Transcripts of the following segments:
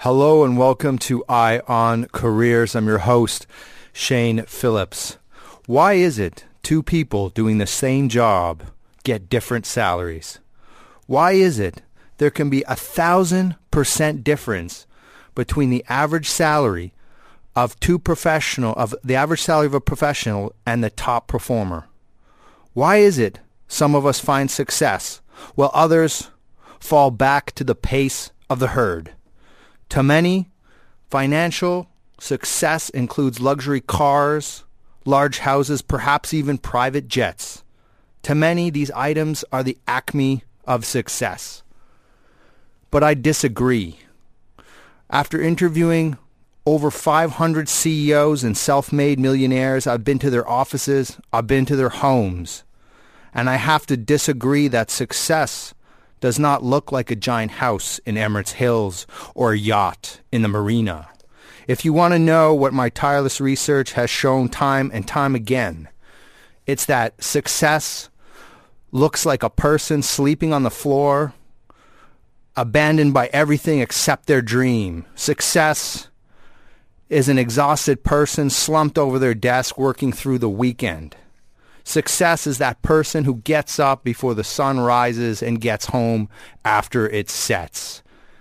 Hello and welcome to Eye on Careers. I'm your host, Shane Phillips. Why is it two people doing the same job get different salaries? Why is it there can be 1,000% difference between the average salary of the average salary of a professional and the top performer? Why is it some of us find success while others fall back to the pace of the herd? To many, financial success includes luxury cars, large houses, perhaps even private jets. To many, these items are the acme of success. But I disagree. After interviewing over 500 CEOs and self-made millionaires, I've been to their offices, I've been to their homes, and I have to disagree that success does not look like a giant house in Emirates Hills or a yacht in the marina. If you want to know what my tireless research has shown time and time again, it's that success looks like a person sleeping on the floor, abandoned by everything except their dream. Success is an exhausted person slumped over their desk working through the weekend. Success is that person who gets up before the sun rises and gets home after it sets.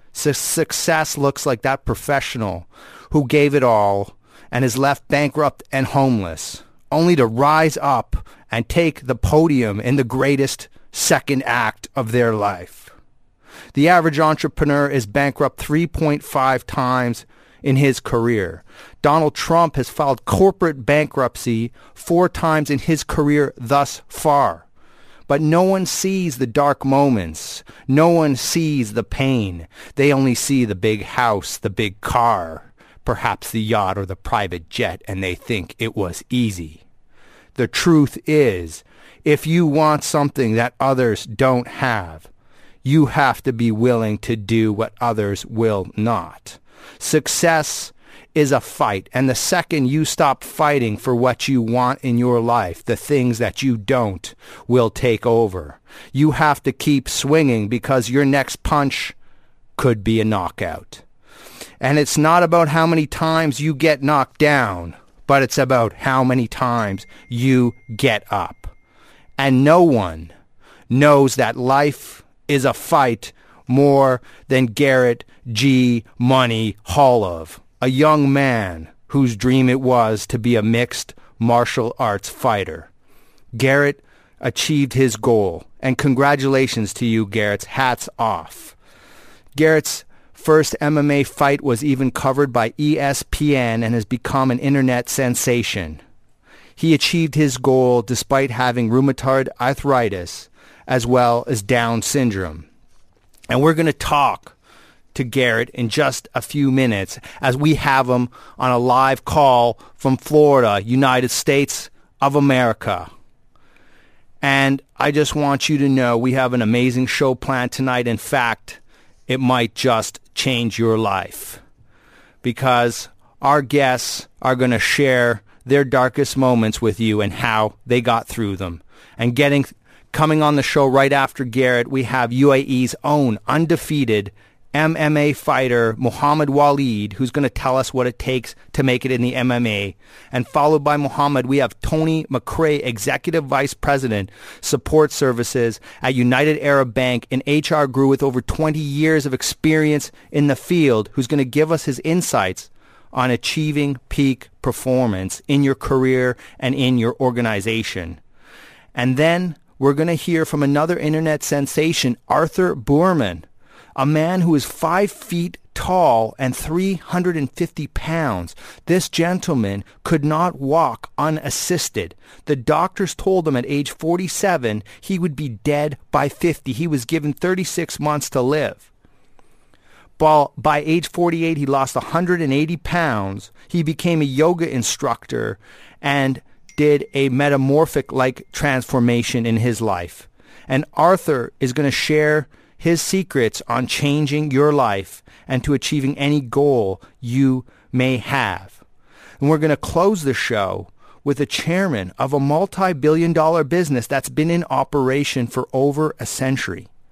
Success looks like that professional who gave it all and is left bankrupt and homeless, only to rise up and take the podium in the greatest second act of their life. The average entrepreneur is bankrupt 3.5 times in his career. Donald Trump has filed corporate bankruptcy 4 times in his career thus far. But no one sees the dark moments. No one sees the pain. They only see the big house, the big car, perhaps the yacht or the private jet, and they think it was easy. The truth is, if you want something that others don't have, you have to be willing to do what others will not. Success is a fight, and the second you stop fighting for what you want in your life, the things that you don't will take over. You have to keep swinging because your next punch could be a knockout. And it's not about how many times you get knocked down, but it's about how many times you get up. And no one knows that life is a fight more than Garrett G. Money Holov, a young man whose dream it was to be a mixed martial arts fighter. Garrett achieved his goal, and congratulations to you, Garrett's. Hats off. Garrett's first MMA fight was even covered by ESPN and has become an internet sensation. He achieved his goal despite having rheumatoid arthritis as well as Down syndrome. And we're going to talk to Garrett in just a few minutes as we have him on a live call from Florida, United States of America. And I just want you to know we have an amazing show planned tonight. In fact, it might just change your life because our guests are going to share their darkest moments with you and how they got through them. And coming on the show right after Garrett, we have UAE's own undefeated MMA fighter, Muhammad Walid, who's going to tell us what it takes to make it in the MMA. And followed by Muhammad, we have Tony McRae, Executive Vice President, Support Services at United Arab Bank, an HR guru with over 20 years of experience in the field, who's going to give us his insights on achieving peak performance in your career and in your organization. And then we're going to hear from another internet sensation, Arthur Boorman, a man who is 5 feet tall and 350 pounds. This gentleman could not walk unassisted. The doctors told him at age 47 he would be dead by 50. He was given 36 months to live. By age 48, he lost 180 pounds. He became a yoga instructor and did a metamorphic-like transformation in his life. And Arthur is going to share his secrets on changing your life and to achieving any goal you may have. And we're going to close the show with the chairman of a multi-billion-dollar business that's been in operation for over a century.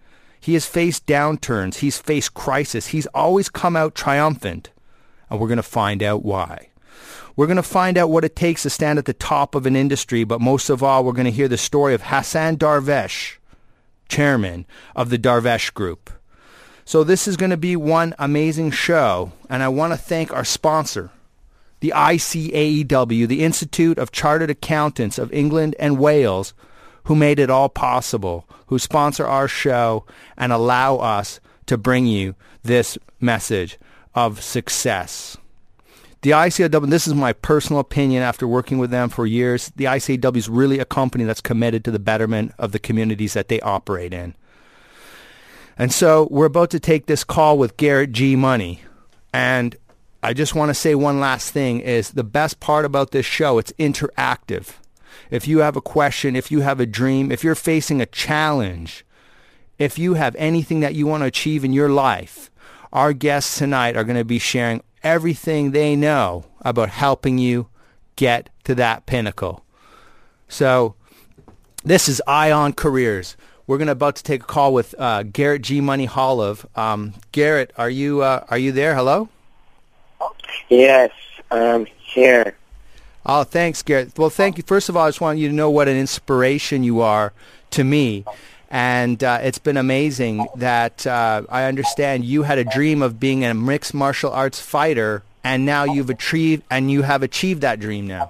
He has faced downturns. He's faced crisis. He's always come out triumphant. And we're going to find out why. We're going to find out what it takes to stand at the top of an industry, but most of all, we're going to hear the story of Hassan Darvesh, chairman of the Darvesh Group. So this is going to be one amazing show, and I want to thank our sponsor, the ICAEW, the Institute of Chartered Accountants of England and Wales, who made it all possible, who sponsor our show and allow us to bring you this message of success. The ICAEW, this is my personal opinion after working with them for years, the ICAEW is really a company that's committed to the betterment of the communities that they operate in. And so we're about to take this call with Garrett G. Money. And I just want to say one last thing is the best part about this show, it's interactive. If you have a question, if you have a dream, if you're facing a challenge, if you have anything that you want to achieve in your life, our guests tonight are going to be sharing everything they know about helping you get to that pinnacle. So this is Ion Careers. We're about to take a call with Garrett G. Money Holov. Garrett, are you there? Hello? Yes, I'm here. Oh, thanks, Garrett. Well, thank you. First of all, I just want you to know what an inspiration you are to me. And it's been amazing that I understand you had a dream of being a mixed martial arts fighter, and now you have achieved that dream now.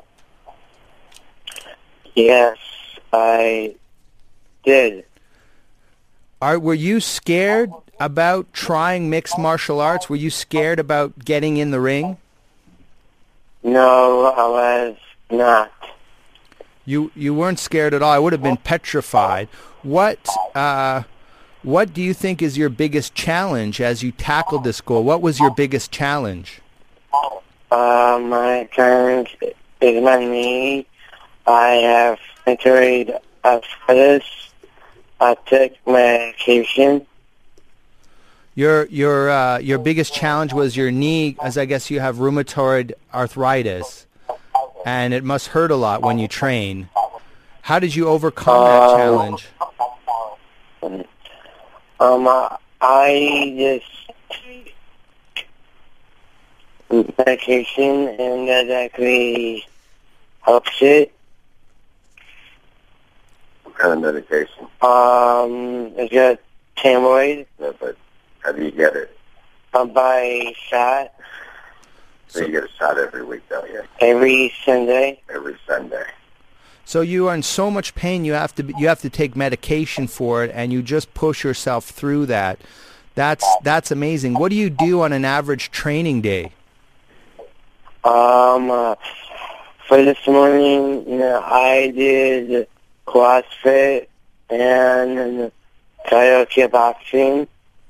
Yes, I did. Were you scared about trying mixed martial arts? Were you scared about getting in the ring? No, I was not. You weren't scared at all. I would have been petrified. What do you think is your biggest challenge as you tackled this goal? What was your biggest challenge? My challenge is my knee. I have rheumatoid arthritis. I took medication. Your biggest challenge was your knee, as I guess you have rheumatoid arthritis, and it must hurt a lot when you train. How did you overcome that challenge? I just take medication, and that actually helps it. What kind of medication? It's got Tamoid. No, but how do you get it? By shot. So you get a shot every week, don't you? Every Sunday. Every Sunday. So you are in so much pain. You have to take medication for it, and you just push yourself through that. That's amazing. What do you do on an average training day? For this morning, I did CrossFit and kickboxing.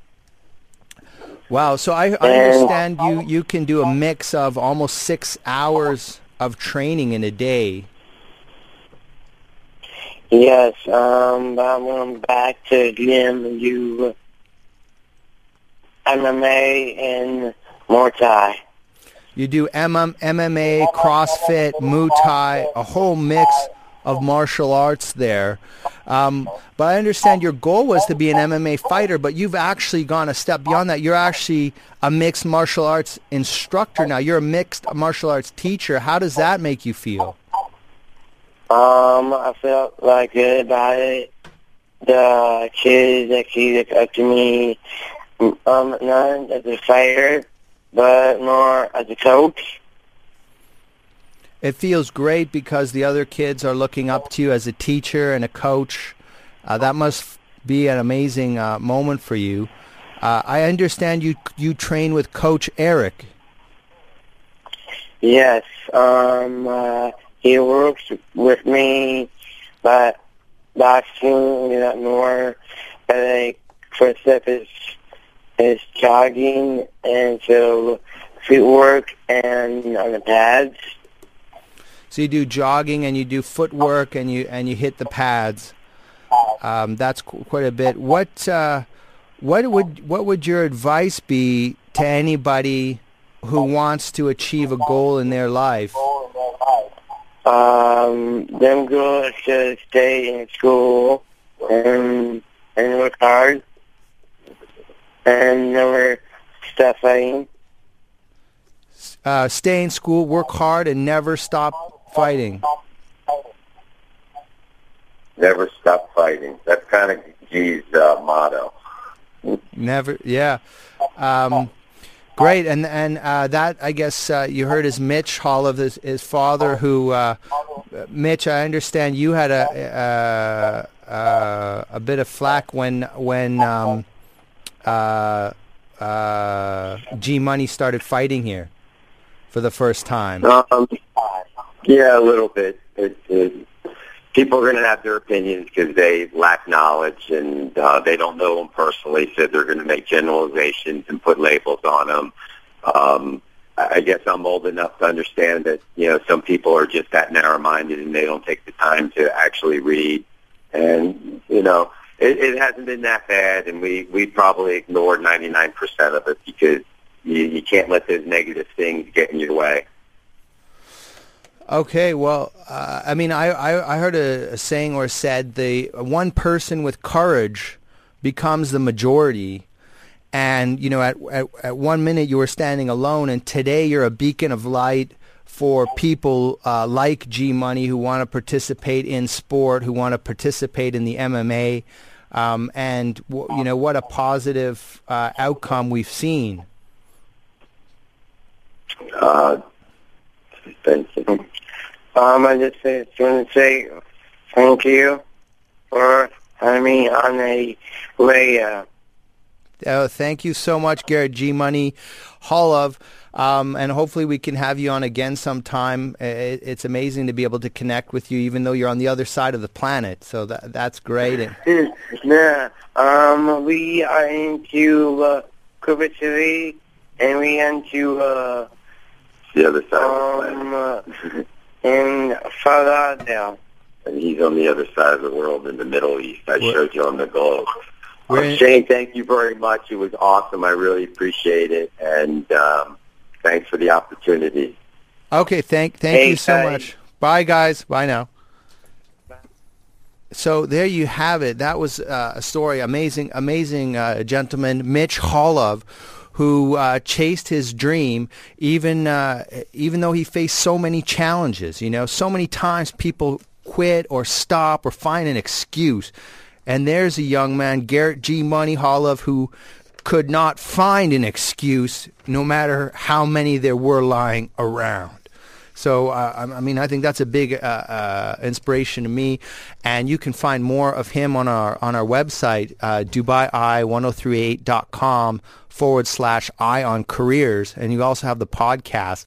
Wow. So I understand you can do a mix of almost 6 hours of training in a day. Yes, I'm going back to gym and do MMA and Muay Thai. You do MMA, CrossFit, Muay Thai, a whole mix of martial arts there. But I understand your goal was to be an MMA fighter, but you've actually gone a step beyond that. You're actually a mixed martial arts instructor now. You're a mixed martial arts teacher. How does that make you feel? I felt like good about it. The kids actually look up to me, not as a fighter, but more as a coach. It feels great because the other kids are looking up to you as a teacher and a coach. That must be an amazing moment for you. I understand you train with Coach Eric. Yes, he works with me, but boxing, more. But like, first step is jogging, and so footwork and on the pads. So you do jogging and you do footwork and you hit the pads. That's quite a bit. What would your advice be to anybody who wants to achieve a goal in their life? Them girls should stay in school and work hard and never stop fighting. Stay in school, work hard, and never stop fighting. Never stop fighting. That's kind of G's motto. Never, yeah. Great, and that, I guess, you heard is Mitch Holiv, his father, who, Mitch, I understand you had a bit of flack when G Money started fighting here for the first time. Yeah, a little bit. People are going to have their opinions because they lack knowledge and they don't know them personally, so they're going to make generalizations and put labels on them. I guess I'm old enough to understand that, some people are just that narrow-minded and they don't take the time to actually read. And, it hasn't been that bad, and we probably ignored 99% of it because you can't let those negative things get in your way. Okay, well, I heard a saying or said the one person with courage becomes the majority. And, at 1 minute you were standing alone, and today you're a beacon of light for people like G Money who want to participate in sport, who want to participate in the MMA. And, what a positive outcome we've seen. Thank you. I just want to say thank you for having me on a radio. Thank you so much, Garrett G Money Holiv, and hopefully we can have you on again sometime. It's amazing to be able to connect with you, even though you're on the other side of the planet. So that's great. Yeah, we are into Cuba City, and we into the other side of the planet. In Philadelphia. And he's on the other side of the world in the Middle East. I showed you on the globe. Shane, thank you very much. It was awesome. I really appreciate it. And thanks for the opportunity. Okay, thank you so much. Bye, guys. Bye now. So there you have it. That was a story. Amazing gentleman, Mitch Holiv, who chased his dream even though he faced so many challenges. So many times people quit or stop or find an excuse. And there's a young man, Garrett G Money Holiv, who could not find an excuse no matter how many there were lying around. So, I think that's a big inspiration to me. And you can find more of him on our website, DubaiEye1038.com/Eye on Careers. And you also have the podcast.